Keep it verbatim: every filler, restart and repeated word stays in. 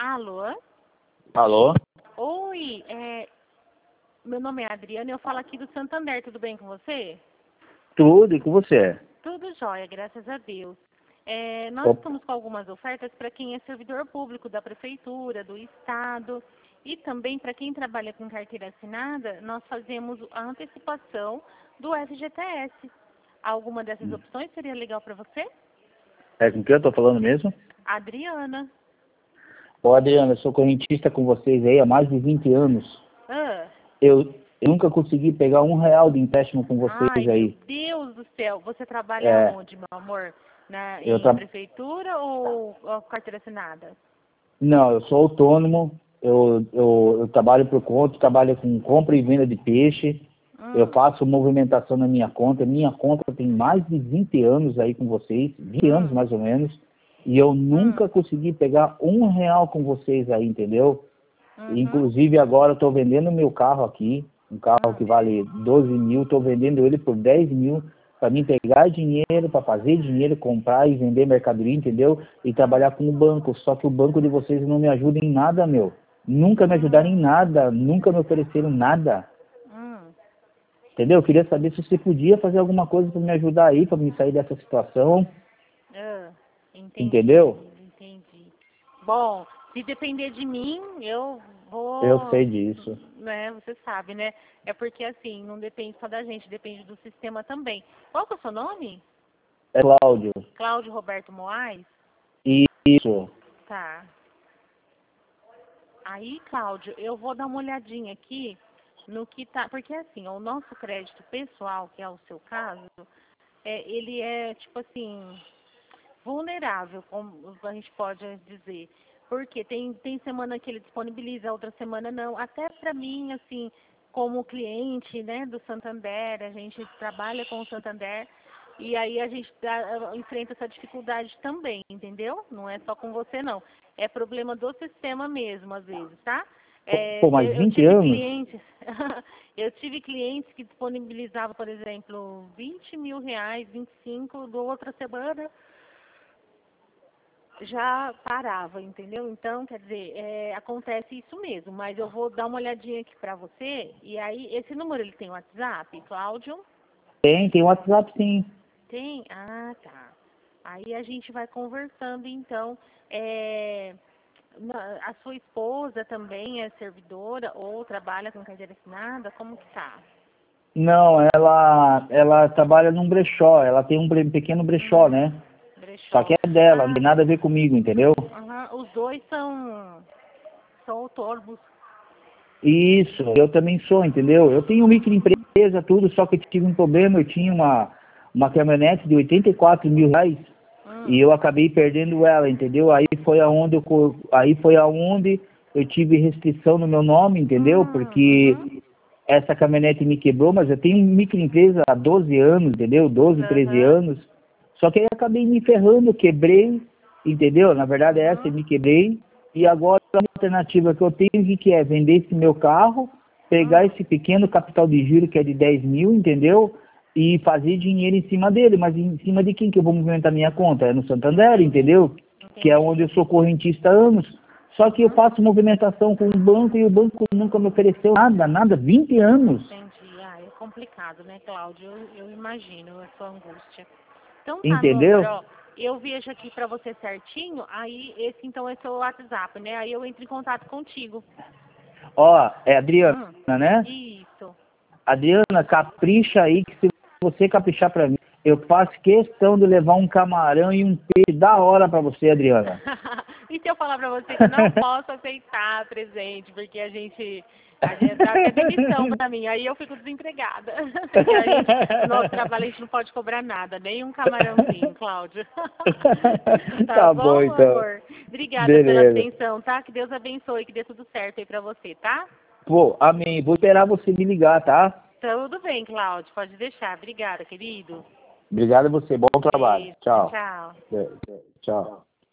Alô? Alô? Oi, é, meu nome é Adriana e eu falo aqui do Santander, tudo bem com você? Tudo, e com você? Tudo jóia, graças a Deus. É, nós Opa. estamos com algumas ofertas para quem é servidor público da Prefeitura, do Estado e também para quem trabalha com carteira assinada, nós fazemos a antecipação do F G T S. Alguma dessas opções seria legal para você? É com quem eu tô falando mesmo? Adriana. Ô, Adriana, eu sou correntista com vocês aí há mais de vinte anos. Ah. Eu, eu nunca consegui pegar um real de empréstimo com vocês Ai, aí. meu Deus do céu. Você trabalha É, onde, meu amor? Na, eu em tra... prefeitura ou, ou carteira assinada? Não, eu sou autônomo, eu, eu, eu trabalho por conta, trabalho com compra e venda de peixe, Hum. eu faço movimentação na minha conta, minha conta tem mais de vinte anos aí com vocês, vinte anos Hum. mais ou menos, e eu nunca Hum. consegui pegar um real com vocês aí, entendeu? Uhum. Inclusive agora eu estou vendendo meu carro aqui, um carro que Hum. vale doze mil, estou vendendo ele por dez mil para mim pegar dinheiro, para fazer dinheiro, comprar e vender mercadoria, entendeu? E trabalhar com o banco. Só que o banco de vocês não me ajuda em nada, meu. Nunca me ajudaram em Hum. nada, nunca me ofereceram nada. Hum. Entendeu? Eu queria saber se você podia fazer alguma coisa para me ajudar aí, para me sair dessa situação. Ah, entendi, Entendeu? amigo, entendi. Bom, se depender de mim, eu Eu vou, sei disso. né, você sabe, né? É porque assim, não depende só da gente, depende do sistema também. Qual que é o seu nome? É Cláudio. Cláudio Roberto Moraes? Isso. Tá. Aí, Cláudio, eu vou dar uma olhadinha aqui no que tá, porque assim, o nosso crédito pessoal, que é o seu caso, é, ele é tipo assim, vulnerável, como a gente pode dizer. Porque tem, tem semana que ele disponibiliza, outra semana não. Até para mim, assim, como cliente, né, do Santander, a gente trabalha com o Santander e aí a gente dá, enfrenta essa dificuldade também, entendeu? Não é só com você, não. É problema do sistema mesmo, às vezes, tá? É, Pô, mais eu, eu vinte tive anos? clientes, eu tive clientes que disponibilizavam, por exemplo, vinte mil reais, vinte e cinco, do outra semana já parava, entendeu? Então, quer dizer, é, acontece isso mesmo, mas eu vou dar uma olhadinha aqui pra você, e aí, esse número ele tem WhatsApp, Cláudio? Tem, tem WhatsApp sim. Tem? Ah, tá. Aí a gente vai conversando, então, é, na- a sua esposa também é servidora ou trabalha com carteira assinada? Como que tá? Não, ela, ela trabalha num brechó, ela tem um bre- pequeno brechó, Hum, né? Só que brechó. é dela, não Ah, tem nada a ver comigo, entendeu? aham, os dois são, são autônomos. Isso, eu também sou, entendeu? Eu tenho microempresa, tudo, só que eu tive um problema, eu tinha uma, uma caminhonete de oitenta e quatro mil reais e Hum, eu acabei perdendo ela, entendeu? Aí foi aonde eu, co- aí foi aonde eu tive restrição no meu nome, entendeu? hum, uhum. Porque essa caminhonete me quebrou, mas eu tenho microempresa há doze anos, entendeu? doze, treze Aham. anos. Só que aí eu acabei me ferrando, quebrei, entendeu? Na verdade é essa, eu Uhum. me quebrei. E agora a alternativa que eu tenho que é vender esse meu carro, pegar Hum. esse pequeno capital de giro que é de dez mil, entendeu? E fazer dinheiro em cima dele. Mas em cima de quem que eu vou movimentar minha conta? É no Santander, Entendi. entendeu? Que é onde Entendi. eu sou correntista há anos. Só que eu Uhum. faço movimentação com o banco e o banco nunca me ofereceu nada, nada, vinte anos. Entendi. Ah, é complicado, né, Cláudio? Eu, eu imagino a sua angústia. Então tá, meu amor, Entendeu? ó. Eu vejo aqui pra você certinho, aí esse então é seu WhatsApp, né? Aí eu entro em contato contigo. Ó, é Adriana, Hum. né? Isso. Adriana, capricha aí, que se você caprichar pra mim, eu faço questão de levar um camarão e um peixe da hora pra você, Adriana. E se eu falar pra você que eu não posso aceitar presente, porque a gente, a gente dá até demissão pra mim, aí eu fico desempregada. Porque a gente, no nosso trabalho a gente não pode cobrar nada, nem um camarãozinho, Cláudio. Tá Tá bom, bom, então. amor? Obrigada pela Beleza. atenção, tá? Que Deus abençoe, que dê tudo certo aí pra você, tá? Pô, amém. Vou esperar você me ligar, tá? Tudo bem, Cláudio, pode deixar. Obrigada, querido. Obrigado a você. Bom trabalho. Beijo, Tchau. tchau. É, é, Tchau.